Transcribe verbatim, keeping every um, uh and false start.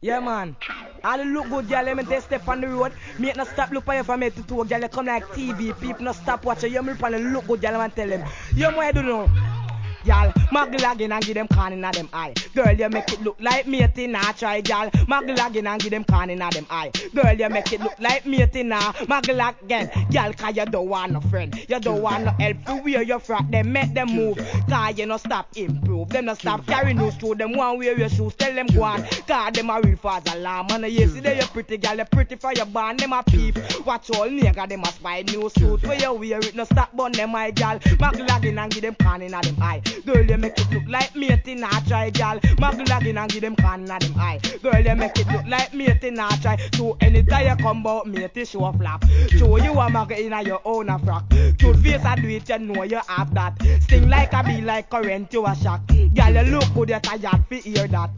Yeah, man. All the look good, girl, let me just step on the road. Make no stop look for you from me to talk, girl. You come like T V. People no stop watching. You me on the look good, girl, and tell them. You know what I do now? Y'all, maglagging and give them corn in them eye. Girl, you make it look like me nah try, y'all. Maglagging and give them corn in them eye. Girl, you make it look like me nah maglag again. Y'all, cause you don't want no friend. You don't want no help to wear your frock. Them make them move. Cause you no stop improve. Them no stop carry news to them. One wear your shoes. Tell them go on. Cause them a real fast alarm. And yesterday you pretty, girl. You pretty for your band. Them a peep. Watch all nigga. Them a spy new suit. Where you wear it. No stop bun them eye, y'all. Maglagging and give them corn in them eye. Girl, you make it look like me nah try, gal. Maglagging and give them can in them eye. Girl, you make it look like me nah try. So anytime you come out, me to show a flap. Show you a mag in your own a frock. Cute face I do it, you know you have that. Sting like a bee like current, you a shock. Gal, you look good, you tired fi hear that.